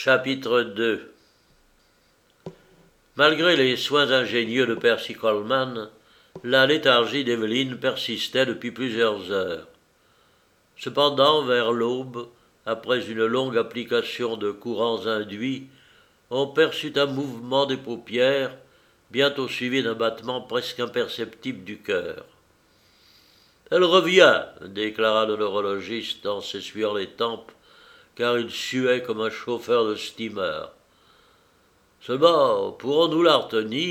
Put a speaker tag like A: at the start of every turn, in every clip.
A: Chapitre 2. Malgré les soins ingénieux de Percy Colman, la léthargie d'Evelyn persistait depuis plusieurs heures. Cependant, vers l'aube, après une longue application de courants induits, on perçut un mouvement des paupières, bientôt suivi d'un battement presque imperceptible du cœur. « Elle revient !» déclara le neurologiste en s'essuyant les tempes, car il suait comme un chauffeur de steamer. « Seulement, pourrons-nous la retenir ?»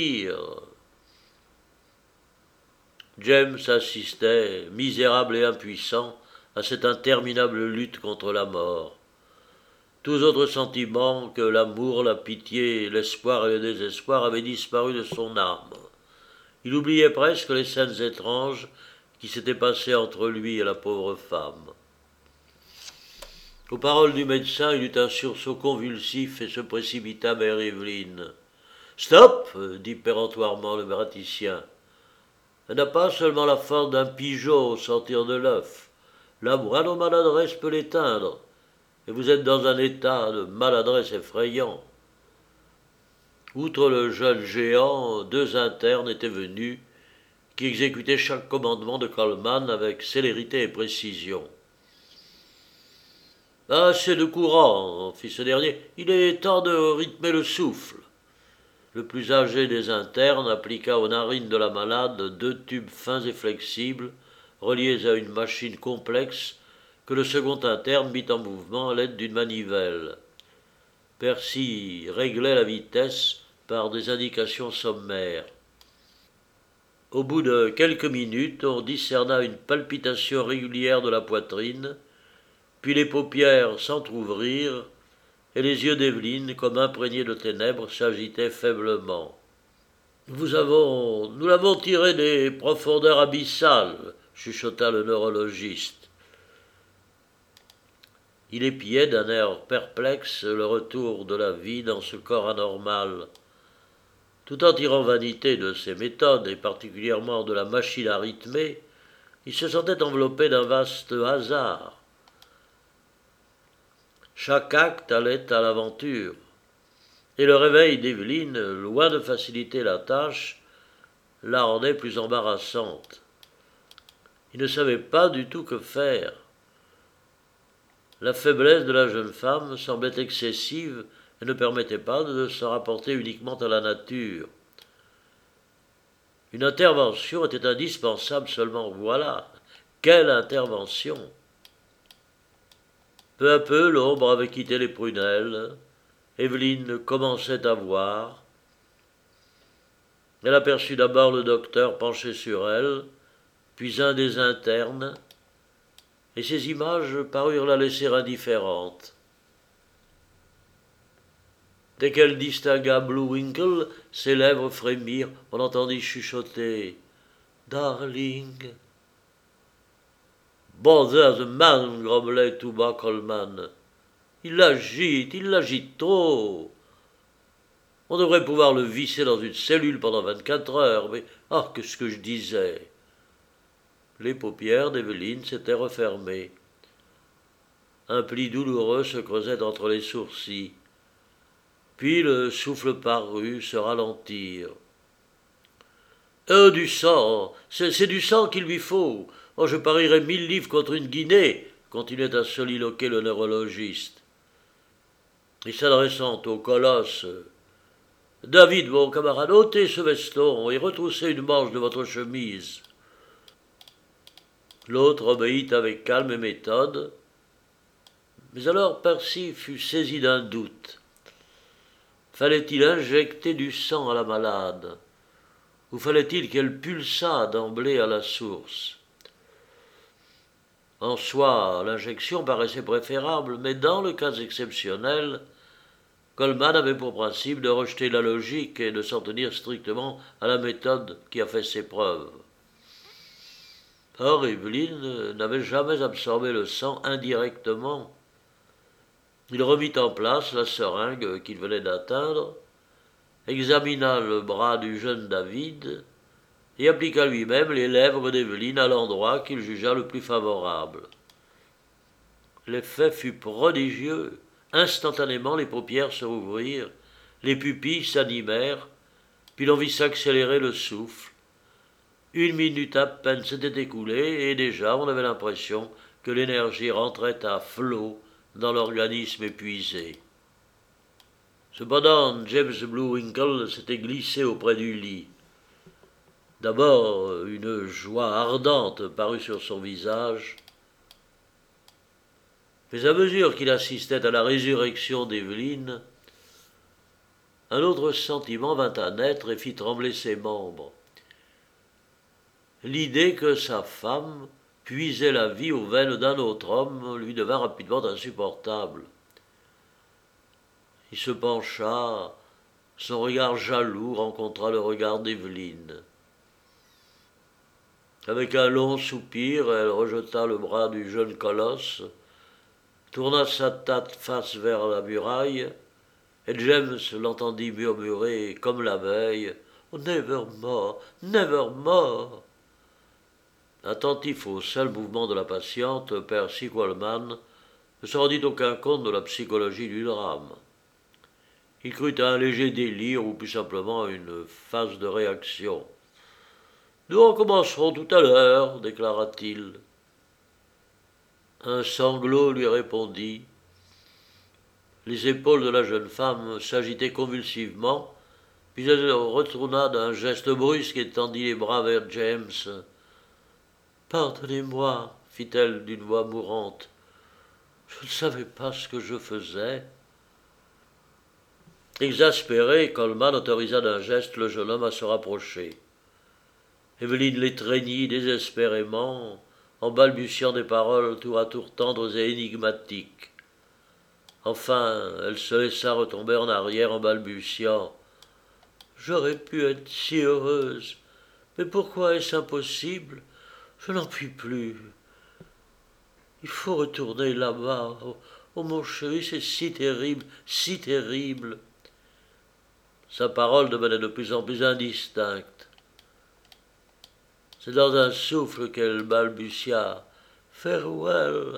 A: James assistait, misérable et impuissant, à cette interminable lutte contre la mort. Tous autres sentiments que l'amour, la pitié, l'espoir et le désespoir avaient disparu de son âme. Il oubliait presque les scènes étranges qui s'étaient passées entre lui et la pauvre femme. Aux paroles du médecin, il eut un sursaut convulsif et se précipita vers Evelyn. « Stop !» dit péremptoirement le praticien. « Elle n'a pas seulement la force d'un pigeon au sortir de l'œuf. La moindre maladresse peut l'éteindre, et vous êtes dans un état de maladresse effrayant. » Outre le jeune géant, 2 internes étaient venus, qui exécutaient chaque commandement de Colman avec célérité et précision. « Assez de courant, » fit ce dernier, « il est temps de rythmer le souffle. » Le plus âgé des internes appliqua aux narines de la malade 2 tubes fins et flexibles, reliés à une machine complexe, que le second interne mit en mouvement à l'aide d'une manivelle. Percy réglait la vitesse par des indications sommaires. Au bout de quelques minutes, on discerna une palpitation régulière de la poitrine, puis les paupières s'entr'ouvrirent, et les yeux d'Evelyn, comme imprégnés de ténèbres, s'agitaient faiblement. « Nous l'avons tiré des profondeurs abyssales, » chuchota le neurologiste. Il épiait d'un air perplexe le retour de la vie dans ce corps anormal. Tout en tirant vanité de ses méthodes, et particulièrement de la machine à rythmer, il se sentait enveloppé d'un vaste hasard. Chaque acte allait à l'aventure, et le réveil d'Evelyn, loin de faciliter la tâche, la rendait plus embarrassante. Il ne savait pas du tout que faire. La faiblesse de la jeune femme semblait excessive et ne permettait pas de se rapporter uniquement à la nature. Une intervention était indispensable, seulement voilà, quelle intervention! Peu à peu, l'ombre avait quitté les prunelles. Evelyn commençait à voir. Elle aperçut d'abord le docteur penché sur elle, puis un des internes, et ces images parurent la laisser indifférente. Dès qu'elle distingua Blue-Winkle, ses lèvres frémirent, on entendit chuchoter « Darling !» « Bother the man !» grommelait tout bas Colman. « Il l'agite trop. On devrait pouvoir le visser dans une cellule pendant 24 heures, mais qu'est-ce que je disais ?» Les paupières d'Evelyn s'étaient refermées. Un pli douloureux se creusait entre les sourcils. Puis le souffle parut se ralentir. « Du sang, c'est du sang qu'il lui faut. Oh, je parierais 1000 livres contre une guinée, » continuait à soliloquer le neurologiste. Et s'adressant au colosse, « David, mon camarade, ôtez ce veston et retroussez une manche de votre chemise. » L'autre obéit avec calme et méthode, mais alors Percy fut saisi d'un doute. Fallait-il injecter du sang à la malade, ou fallait-il qu'elle pulsât d'emblée à la source? En soi, l'injection paraissait préférable, mais dans le cas exceptionnel, Colman avait pour principe de rejeter la logique et de s'en tenir strictement à la méthode qui a fait ses preuves. Or, Evelyn n'avait jamais absorbé le sang indirectement. Il remit en place la seringue qu'il venait d'atteindre, examina le bras du jeune David et appliqua lui-même les lèvres d'Evelyn à l'endroit qu'il jugea le plus favorable. L'effet fut prodigieux. Instantanément, les paupières se rouvrirent, les pupilles s'animèrent, puis l'on vit s'accélérer le souffle. 1 minute à peine s'était écoulée, et déjà on avait l'impression que l'énergie rentrait à flot dans l'organisme épuisé. Cependant, James Bluewinkle s'était glissé auprès du lit. D'abord, une joie ardente parut sur son visage, mais à mesure qu'il assistait à la résurrection d'Evelyne, un autre sentiment vint à naître et fit trembler ses membres. L'idée que sa femme puisait la vie aux veines d'un autre homme lui devint rapidement insupportable. Il se pencha, son regard jaloux rencontra le regard d'Evelyne. Avec un long soupir, elle rejeta le bras du jeune colosse, tourna sa tête face vers la muraille, et James l'entendit murmurer, comme la veille, « Oh, nevermore, nevermore !» Attentif au seul mouvement de la patiente, Percy Coleman ne se rendit aucun compte de la psychologie du drame. Il crut à un léger délire ou plus simplement à une phase de réaction. « Nous recommencerons tout à l'heure, déclara-t-il. Un sanglot lui répondit. Les épaules de la jeune femme s'agitaient convulsivement, puis elle retourna d'un geste brusque et tendit les bras vers James. « Pardonnez-moi, fit-elle d'une voix mourante. Je ne savais pas ce que je faisais. » Exaspéré, Coleman autorisa d'un geste le jeune homme à se rapprocher. Evelyne l'étreignit désespérément, en balbutiant des paroles tour à tour tendres et énigmatiques. Enfin, elle se laissa retomber en arrière en balbutiant. « J'aurais pu être si heureuse, mais pourquoi est-ce impossible? Je n'en puis plus. Il faut retourner là-bas. Oh, mon chéri, c'est si terrible, si terrible. » Sa parole devenait de plus en plus indistincte. C'est dans un souffle qu'elle balbutia. « Farewell !»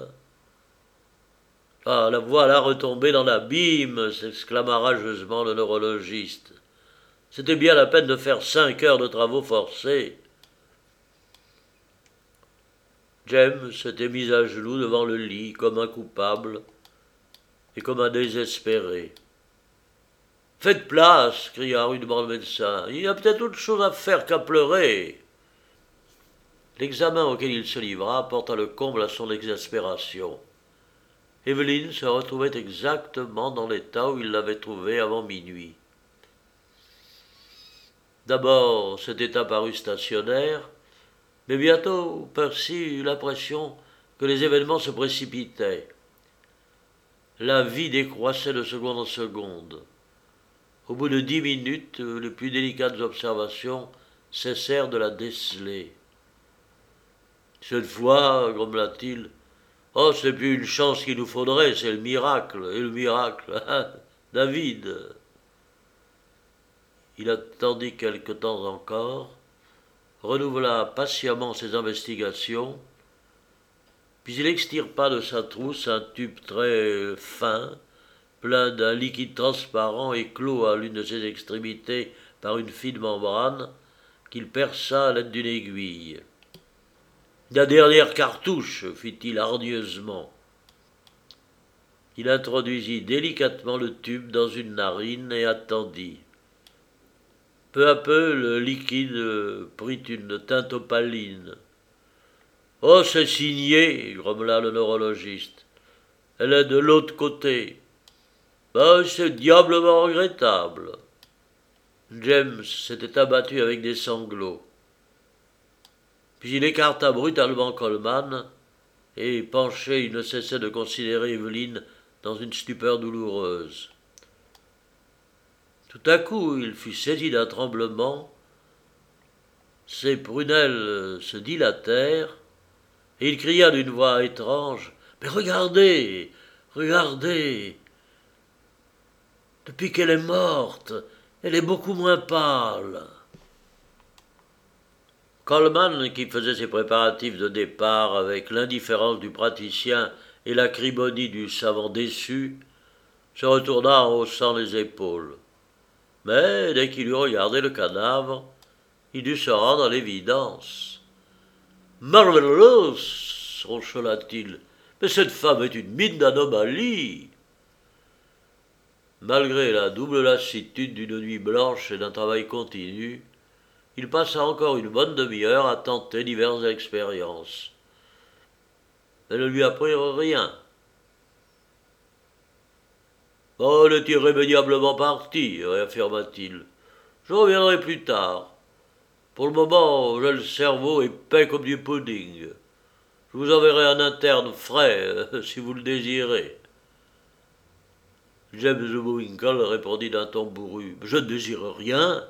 A: « Ah, la voilà retombée dans l'abîme !» s'exclama rageusement le neurologiste. « C'était bien la peine de faire 5 heures de travaux forcés. » James s'était mis à genoux devant le lit comme un coupable et comme un désespéré. « Faites place !» cria rudement le médecin. « Il y a peut-être autre chose à faire qu'à pleurer. » L'examen auquel il se livra porta le comble à son exaspération. Evelyne se retrouvait exactement dans l'état où il l'avait trouvée avant minuit. D'abord, cet état parut stationnaire, mais bientôt Percy eut l'impression que les événements se précipitaient. La vie décroissait de seconde en seconde. Au bout de 10 minutes, les plus délicates observations cessèrent de la déceler. « Cette fois, grommela-t-il, oh, c'est plus une chance qu'il nous faudrait, c'est le miracle. Et le miracle, hein, David !» Il attendit quelque temps encore, renouvela patiemment ses investigations, puis il extirpa de sa trousse un tube très fin, plein d'un liquide transparent et clos à l'une de ses extrémités par une fine membrane, qu'il perça à l'aide d'une aiguille. « La dernière cartouche, fit-il hargneusement. Il introduisit délicatement le tube dans une narine et attendit. Peu à peu, le liquide prit une teinte opaline. « Oh, c'est signé, grommela le neurologiste. Elle est de l'autre côté. Ben, c'est diablement regrettable. » James s'était abattu avec des sanglots. Puis il écarta brutalement Coleman, et, penché, il ne cessait de considérer Evelyne dans une stupeur douloureuse. Tout à coup, il fut saisi d'un tremblement, ses prunelles se dilatèrent, et il cria d'une voix étrange « Mais regardez, regardez ! Depuis qu'elle est morte, elle est beaucoup moins pâle. » Coleman, qui faisait ses préparatifs de départ avec l'indifférence du praticien et l'acrimonie du savant déçu,
B: se retourna en haussant les épaules. Mais dès qu'il eut regardé le cadavre, il dut se rendre à l'évidence. Marvelous, ronchonna-t-il, mais cette femme est une mine d'anomalie. Malgré la double lassitude d'une nuit blanche et d'un travail continu, il passa encore une bonne demi-heure à tenter diverses expériences. Elles ne lui apprirent rien. On est irrémédiablement parti, réaffirma-t-il. Je reviendrai plus tard. Pour le moment, j'ai le cerveau épais comme du pudding. Je vous enverrai un interne frais, si vous le désirez. James Winkle répondit d'un ton bourru. Je ne désire rien.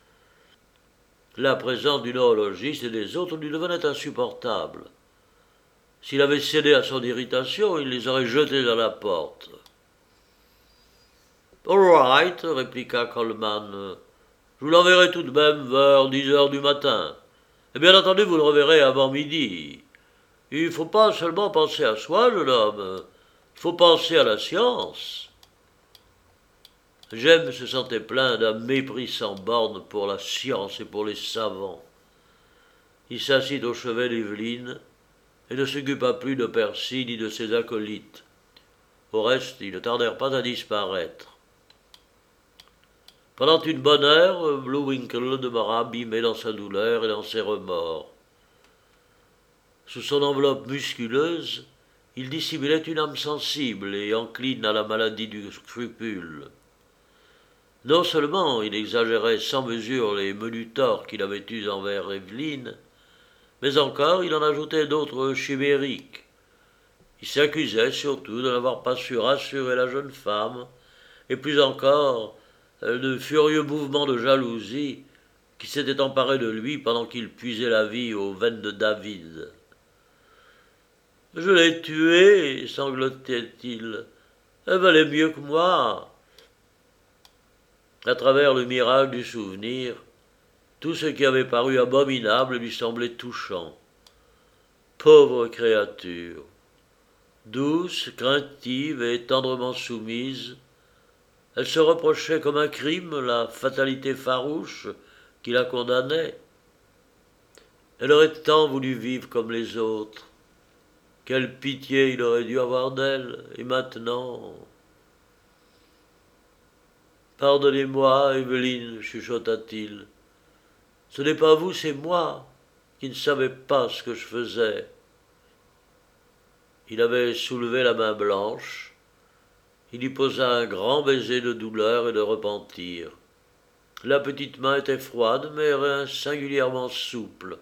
B: La présence du neurologiste et des autres lui devenait insupportable. S'il avait cédé à son irritation, il les aurait jetés à la porte. All right, répliqua Coleman. Je vous l'enverrai tout de même vers 10 heures du matin. Et bien entendu, vous le reverrez avant midi. Il ne faut pas seulement penser à soi, jeune homme. Il faut penser à la science. James se sentait plein d'un mépris sans borne pour la science et pour les savants. Il s'assit au chevet d'Evelyne et ne s'occupa plus de Percy ni de ses acolytes. Au reste, ils ne tardèrent pas à disparaître. Pendant une bonne heure, Blue Winkle demeura abîmé dans sa douleur et dans ses remords. Sous son enveloppe musculeuse, il dissimulait une âme sensible et encline à la maladie du scrupule. Non seulement il exagérait sans mesure les menus torts qu'il avait eus envers Evelyne, mais encore il en ajoutait d'autres chimériques. Il s'accusait surtout de n'avoir pas su rassurer la jeune femme, et plus encore de furieux mouvements de jalousie qui s'étaient emparés de lui pendant qu'il puisait la vie aux veines de David. « Je l'ai tuée, sanglotait-il. Elle valait mieux que moi. » À travers le mirage du souvenir, tout ce qui avait paru abominable lui semblait touchant. Pauvre créature, douce, craintive et tendrement soumise, elle se reprochait comme un crime la fatalité farouche qui la condamnait. Elle aurait tant voulu vivre comme les autres. Quelle pitié il aurait dû avoir d'elle, et maintenant... Pardonnez-moi, Evelyne, chuchota-t-il. Ce n'est pas vous, c'est moi qui ne savais pas ce que je faisais. Il avait soulevé la main blanche. Il y posa un grand baiser de douleur et de repentir. La petite main était froide, mais singulièrement souple.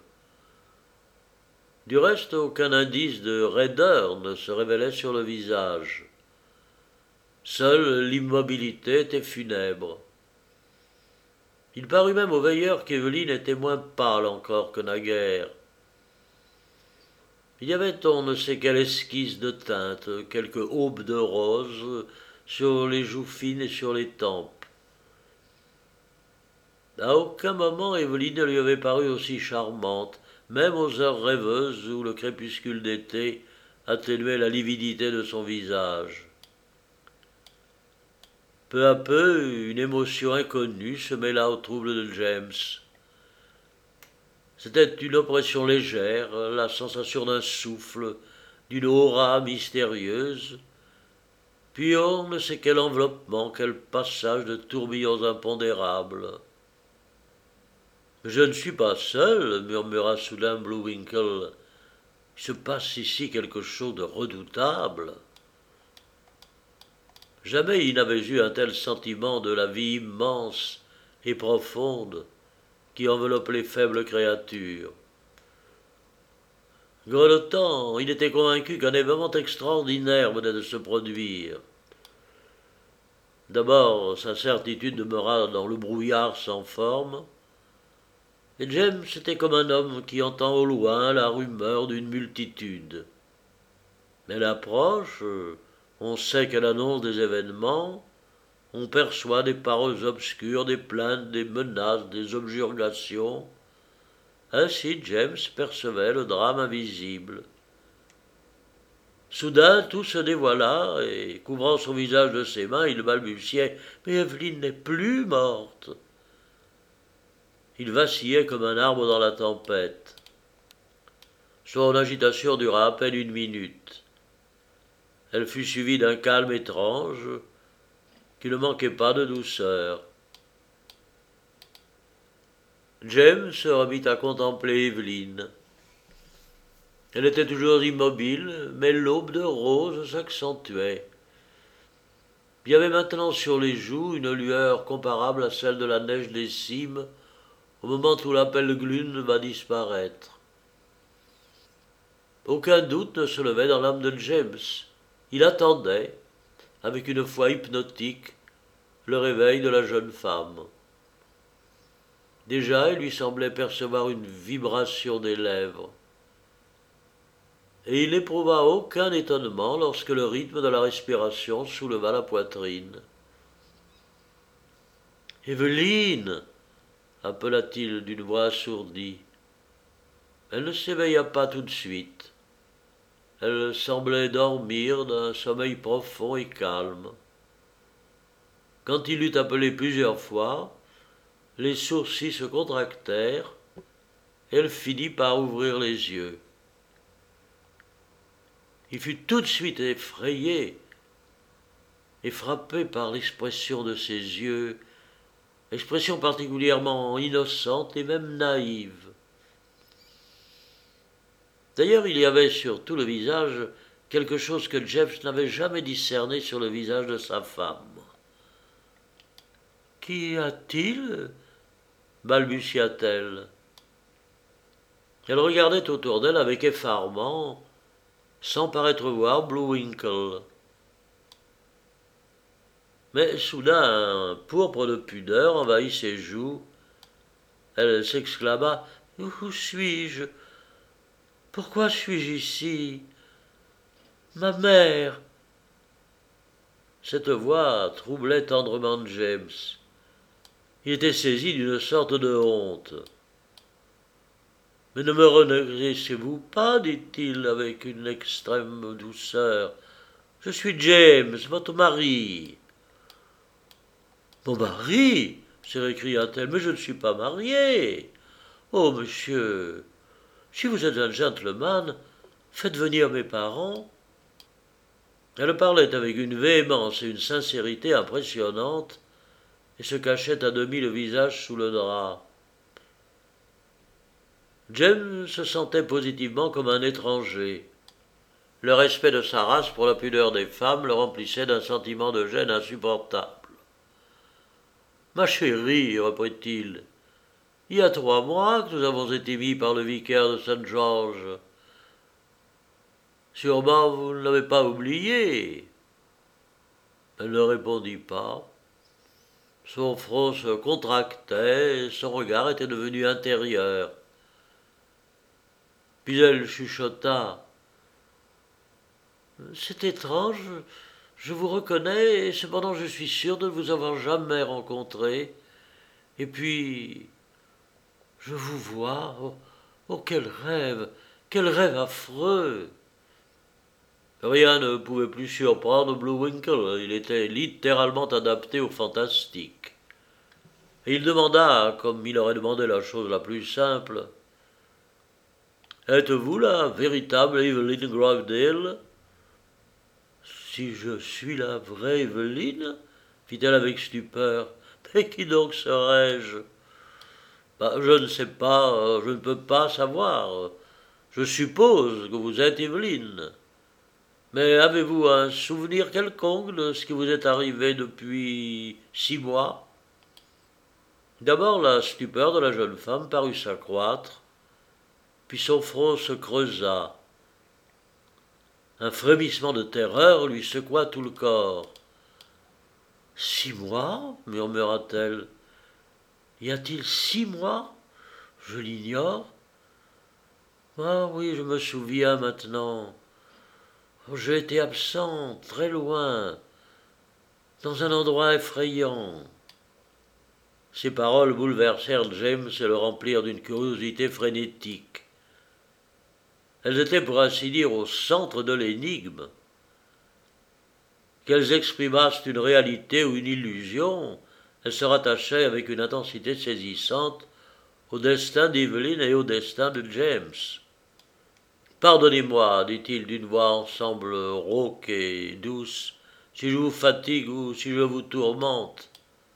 B: Du reste, aucun indice de raideur ne se révélait sur le visage. Seule l'immobilité était funèbre. Il parut même au veilleur qu'Evelyne était moins pâle encore que naguère. Il y avait on ne sait quelle esquisse de teinte, quelques aubes de rose sur les joues fines et sur les tempes. À aucun moment Evelyne ne lui avait paru aussi charmante, même aux heures rêveuses où le crépuscule d'été atténuait la lividité de son visage. Peu à peu, une émotion inconnue se mêla au trouble de James. C'était une oppression légère, la sensation d'un souffle, d'une aura mystérieuse, puis on ne sait quel enveloppement, quel passage de tourbillons impondérables. « Je ne suis pas seul, » murmura soudain Blue Winkle. « Il se passe ici quelque chose de redoutable. » Jamais il n'avait eu un tel sentiment de la vie immense et profonde qui enveloppe les faibles créatures. Grelottant, il était convaincu qu'un événement extraordinaire venait de se produire. D'abord, sa certitude demeura dans le brouillard sans forme, et James était comme un homme qui entend au loin la rumeur d'une multitude. Elle approche, on sait qu'elle annonce des événements, on perçoit des paroles obscures, des plaintes, des menaces, des objurgations. Ainsi James percevait le drame invisible.
A: Soudain, tout se dévoila, et, couvrant son visage de ses mains, il balbutiait « Mais Evelyne n'est plus morte !» Il vacillait comme un arbre dans la tempête. Son agitation dura à peine 1 minute. Elle fut suivie d'un calme étrange qui ne manquait pas de douceur. James se remit à contempler Evelyne. Elle était toujours immobile, mais l'aube de rose s'accentuait. Il y avait maintenant sur les joues une lueur comparable à celle de la neige des cimes au moment où la Pelglune va disparaître. Aucun doute ne se levait dans l'âme de James. Il attendait, avec une foi hypnotique, le réveil de la jeune femme. Déjà, il lui semblait percevoir une vibration des lèvres. Et il n'éprouva aucun étonnement lorsque le rythme de la respiration souleva la poitrine. « Evelyne !» appela-t-il d'une voix assourdie. Elle ne s'éveilla pas tout de suite. Elle semblait dormir d'un sommeil profond et calme. Quand il l'eut appelée plusieurs fois, les sourcils se contractèrent et elle finit par ouvrir les yeux. Il fut tout de suite effrayé et frappé par l'expression de ses yeux, expression particulièrement innocente et même naïve. D'ailleurs, il y avait sur tout le visage quelque chose que James n'avait jamais discerné sur le visage de sa femme. « Qu'y a-t-il » balbutia-t-elle. Elle regardait autour d'elle avec effarement, sans paraître voir Blue-Winkle. Mais soudain, un pourpre de pudeur envahit ses joues. Elle s'exclama « Où suis-je ? Pourquoi suis-je ici ? Ma mère !» Cette voix troublait tendrement James. Il était saisi d'une sorte de honte. « Mais ne me reconnaissez-vous pas » dit-il avec une extrême douceur. « Je suis James, votre mari. »« Mon mari » s'écria-t-elle. « Mais je ne suis pas mariée. Oh, monsieur, si vous êtes un gentleman, faites venir mes parents. » Elle parlait avec une véhémence et une sincérité impressionnantes et se cachait à demi le visage sous le drap. James se sentait positivement comme un étranger. Le respect de sa race pour la pudeur des femmes le remplissait d'un sentiment de gêne insupportable. « Ma chérie, reprit-il, il y a 3 mois que nous avons été mis par le vicaire de Saint George. Sûrement vous ne l'avez pas oublié. » Elle ne répondit pas. Son front se contractait et son regard était devenu intérieur. Puis elle chuchota. « C'est étrange, je vous reconnais et cependant je suis sûre de ne vous avoir jamais rencontré. Et puis, je vous vois, oh quel rêve affreux !» Rien ne pouvait plus surprendre Blue-Winkle, il était littéralement adapté au fantastique. Et il demanda, comme il aurait demandé la chose la plus simple, « Êtes-vous la véritable Evelyn Grovedale ?»« Si je suis la vraie Evelyne ?» fit-elle avec stupeur. « Mais qui donc serais-je ?»« Je ne sais pas, je ne peux pas savoir. Je suppose que vous êtes Evelyne. Mais avez-vous un souvenir quelconque de ce qui vous est arrivé depuis 6 mois ?» D'abord la stupeur de la jeune femme parut s'accroître, puis son front se creusa. Un frémissement de terreur lui secoua tout le corps. « 6 mois » murmura-t-elle. « Y a-t-il 6 mois ? Je l'ignore. Ah oui, je me souviens maintenant. J'ai été absent, très loin, dans un endroit effrayant. » Ces paroles bouleversèrent James et le remplirent d'une curiosité frénétique. Elles étaient pour ainsi dire au centre de l'énigme. Qu'elles exprimassent une réalité ou une illusion, elles se rattachaient avec une intensité saisissante au destin d'Evelyn et au destin de James. Pardonnez-moi, dit-il d'une voix ensemble rauque et douce, si je vous fatigue ou si je vous tourmente.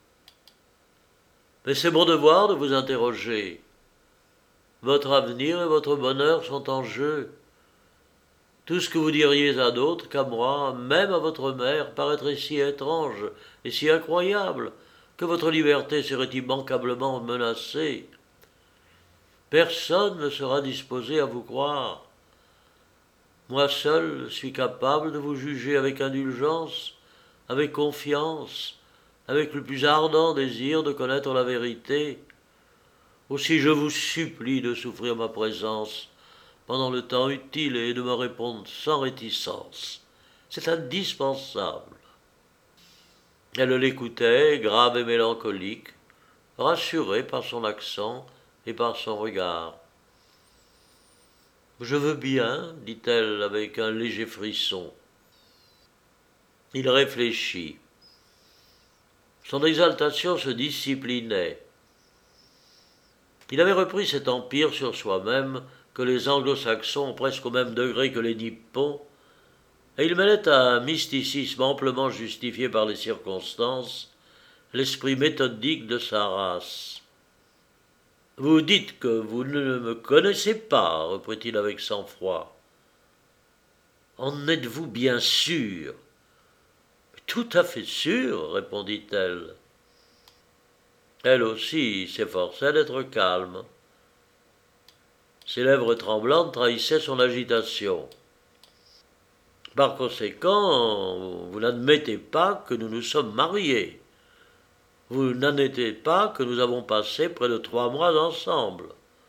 A: Mais c'est mon devoir de vous interroger. Votre avenir et votre bonheur sont en jeu. Tout ce que vous diriez à d'autres qu'à moi, même à votre mère, paraîtrait si étrange et si incroyable que votre liberté serait immanquablement menacée. Personne ne sera disposé à vous croire. Moi seul suis capable de vous juger avec indulgence, avec confiance, avec le plus ardent désir de connaître la vérité. Aussi je vous supplie de souffrir ma présence pendant le temps utile et de me répondre sans réticence. C'est indispensable. Elle l'écoutait, grave et mélancolique, rassurée par son accent et par son regard. « Je veux bien, dit-elle avec un léger frisson. Il réfléchit. Son exaltation se disciplinait. Il avait repris cet empire sur soi-même que les anglo-saxons ont presque au même degré que les nippons, et il mêlait à un mysticisme amplement justifié par les circonstances l'esprit méthodique de sa race. « Vous dites que vous ne me connaissez pas, reprit-il avec sang-froid. En êtes-vous bien sûr? Tout à fait sûr, répondit-elle. Elle aussi s'efforçait d'être calme. Ses lèvres tremblantes trahissaient son agitation. Par conséquent, vous n'admettez pas que nous nous sommes mariés. Vous n'admettez pas que nous avons passé près de 3 mois ensemble.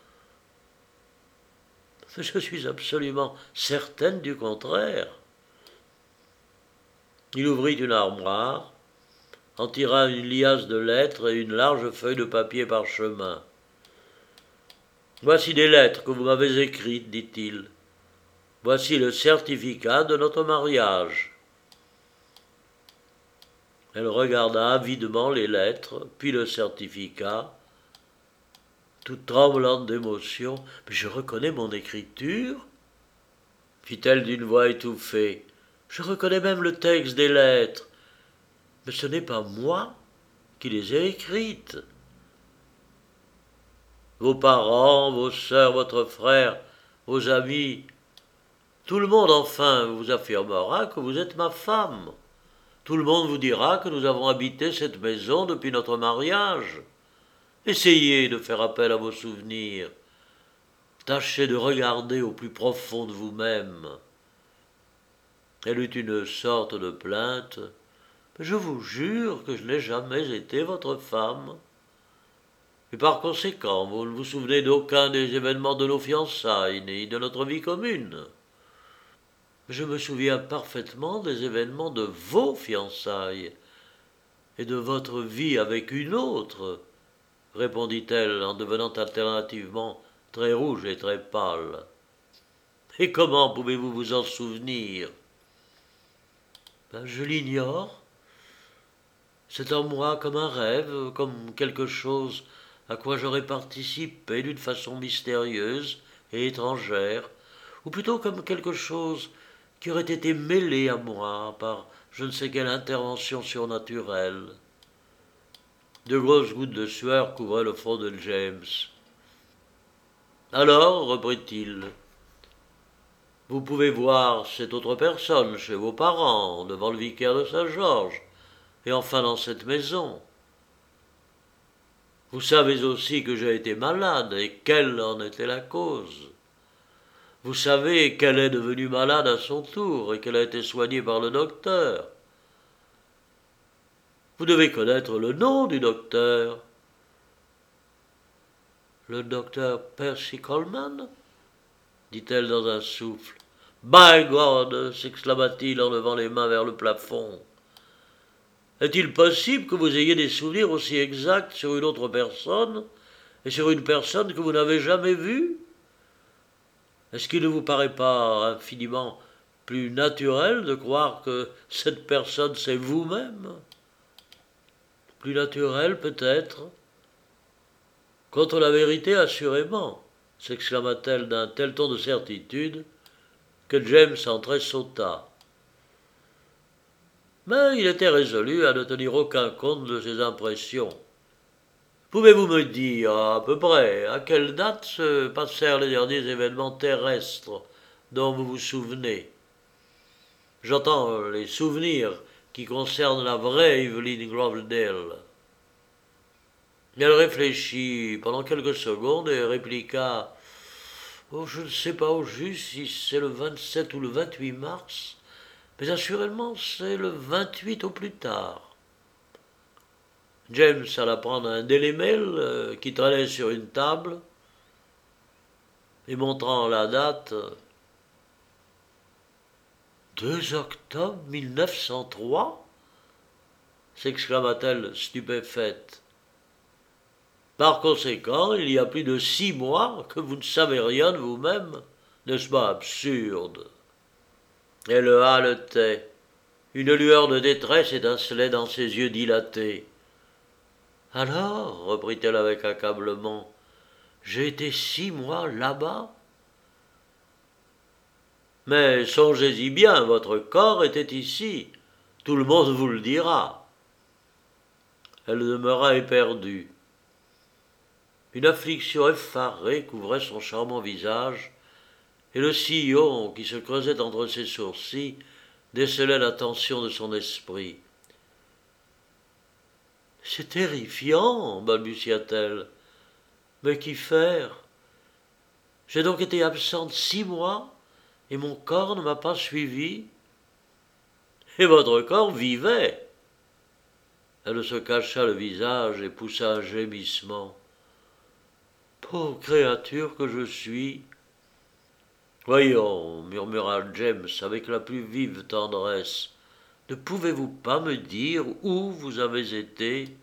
A: Je suis absolument certaine du contraire. Il ouvrit une armoire, en tira une liasse de lettres et une large feuille de papier parchemin. « Voici des lettres que vous m'avez écrites, dit-il. Voici le certificat de notre mariage. » Elle regarda avidement les lettres, puis le certificat, toute tremblante d'émotion. « Mais je reconnais mon écriture, fit-elle d'une voix étouffée. Je reconnais même le texte des lettres. Mais ce n'est pas moi qui les ai écrites. Vos parents, vos sœurs, votre frère, vos amis, tout le monde enfin vous affirmera que vous êtes ma femme. Tout le monde vous dira que nous avons habité cette maison depuis notre mariage. Essayez de faire appel à vos souvenirs. Tâchez de regarder au plus profond de vous-même. » Elle eut une sorte de plainte. « Je vous jure que je n'ai jamais été votre femme. Et par conséquent, vous ne vous souvenez d'aucun des événements de nos fiançailles, ni de notre vie commune. » « Je me souviens parfaitement des événements de vos fiançailles et de votre vie avec une autre, répondit-elle en devenant alternativement très rouge et très pâle. Et comment pouvez-vous vous en souvenir? Je l'ignore. C'est en moi comme un rêve, comme quelque chose à quoi j'aurais participé d'une façon mystérieuse et étrangère, ou plutôt comme quelque chose qui aurait été mêlé à moi par je ne sais quelle intervention surnaturelle. De grosses gouttes de sueur couvraient le front de James. « Alors, reprit-il, vous pouvez voir cette autre personne chez vos parents, devant le vicaire de Saint-Georges, et enfin dans cette maison. Vous savez aussi que j'ai été malade, et quelle en était la cause. Vous savez qu'elle est devenue malade à son tour, et qu'elle a été soignée par le docteur. Vous devez connaître le nom du docteur. » « Le docteur Percy Coleman ?» dit-elle dans un souffle. « By God !» s'exclama-t-il en levant les mains vers le plafond. « Est-il possible que vous ayez des souvenirs aussi exacts sur une autre personne, et sur une personne que vous n'avez jamais vue ? Est-ce qu'il ne vous paraît pas infiniment plus naturel de croire que cette personne c'est vous-même? Plus naturel peut-être? Contre la vérité, assurément, s'exclama-t-elle d'un tel ton de certitude que James en tressauta. Mais il était résolu à ne tenir aucun compte de ses impressions. Pouvez-vous me dire, à peu près, à quelle date se passèrent les derniers événements terrestres dont vous vous souvenez? J'entends les souvenirs qui concernent la vraie Evelyn Grovedale. Elle réfléchit pendant quelques secondes et répliqua « Oh, je ne sais pas au juste si c'est le 27 ou le 28 mars, mais assurément c'est le 28 au plus tard. » James alla prendre un Daily Mail qui traînait sur une table et montrant la date « 2 octobre 1903 » s'exclama-t-elle stupéfaite. Par conséquent, il y a plus de 6 mois que vous ne savez rien de vous-même, n'est-ce pas absurde? Elle haletait. Une lueur de détresse étincelait dans ses yeux dilatés. Alors, reprit-elle avec accablement, j'ai été 6 mois là-bas? Mais songez-y bien, votre corps était ici. Tout le monde vous le dira. Elle demeura éperdue. Une affliction effarée couvrait son charmant visage, et le sillon qui se creusait entre ses sourcils décelait la tension de son esprit. « C'est terrifiant, balbutia-t-elle. Mais qu'y faire? J'ai donc été absente 6 mois, et mon corps ne m'a pas suivi. Et votre corps vivait. » Elle se cacha le visage et poussa un gémissement. Pauvre créature que je suis. Voyons, murmura James avec la plus vive tendresse, ne pouvez-vous pas me dire où vous avez été?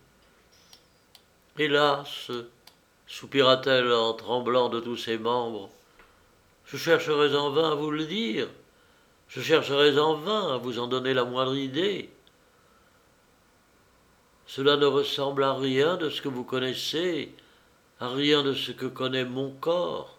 A: Hélas, soupira-t-elle en tremblant de tous ses membres, je chercherais en vain à vous le dire, je chercherais en vain à vous en donner la moindre idée. Cela ne ressemble à rien de ce que vous connaissez, à rien de ce que connaît mon corps.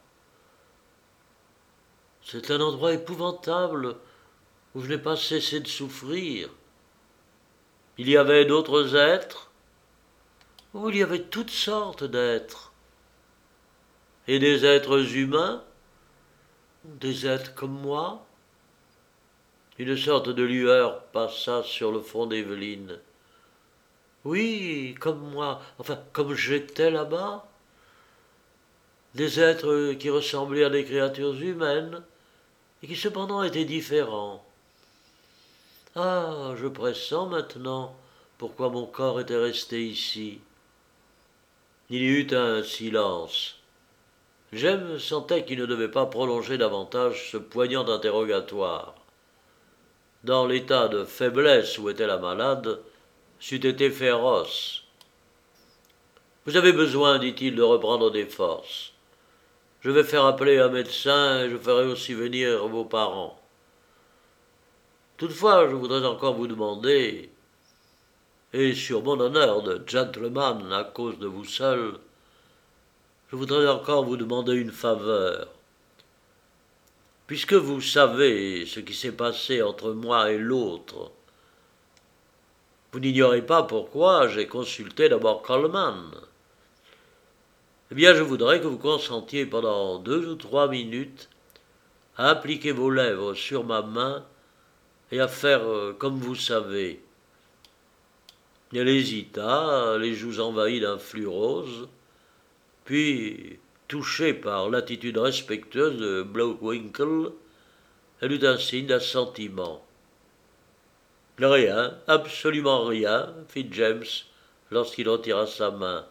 A: C'est un endroit épouvantable où je n'ai pas cessé de souffrir. Il y avait d'autres êtres? Oh, il y avait toutes sortes d'êtres. Et des êtres humains? Des êtres comme moi? Une sorte de lueur passa sur le front d'Evelyne. Oui, comme moi, enfin, comme j'étais là-bas. Des êtres qui ressemblaient à des créatures humaines et qui cependant étaient différents. Ah, je pressens maintenant pourquoi mon corps était resté ici. Il y eut un silence. James sentait qu'il ne devait pas prolonger davantage ce poignant interrogatoire. Dans l'état de faiblesse où était la malade, c'eût été féroce. « Vous avez besoin, dit-il, de reprendre des forces. Je vais faire appeler un médecin et je ferai aussi venir vos parents. Toutefois, je voudrais encore vous demander, et sur mon honneur de gentleman à cause de vous seul, je voudrais encore vous demander une faveur. Puisque vous savez ce qui s'est passé entre moi et l'autre, vous n'ignorez pas pourquoi j'ai consulté d'abord Coleman. Eh bien, je voudrais que vous consentiez pendant 2 ou 3 minutes à appliquer vos lèvres sur ma main et à faire comme vous savez. Elle hésita, les joues envahies d'un flux rose, puis, touchée par l'attitude respectueuse de Blowwinkle, elle eut un signe d'assentiment. « Rien, absolument rien, fit James lorsqu'il retira sa main.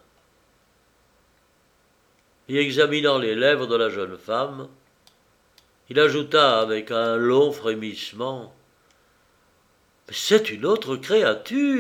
A: Et examinant les lèvres de la jeune femme, il ajouta avec un long frémissement « Mais c'est une autre créature !»